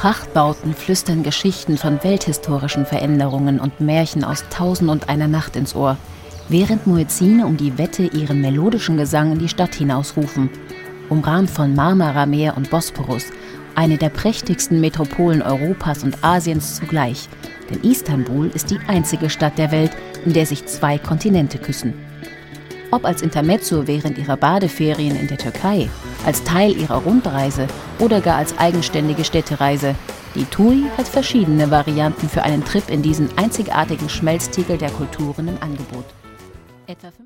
Prachtbauten flüstern Geschichten von welthistorischen Veränderungen und Märchen aus 1001 Nacht ins Ohr, während Muezzine um die Wette ihren melodischen Gesang in die Stadt hinausrufen. Umrahmt von Marmarameer und Bosporus, eine der prächtigsten Metropolen Europas und Asiens zugleich. Denn Istanbul ist die einzige Stadt der Welt, in der sich 2 Kontinente küssen. Ob als Intermezzo während ihrer Badeferien in der Türkei, als Teil ihrer Rundreise oder gar als eigenständige Städtereise, die TUI hat verschiedene Varianten für einen Trip in diesen einzigartigen Schmelztiegel der Kulturen im Angebot. Etwa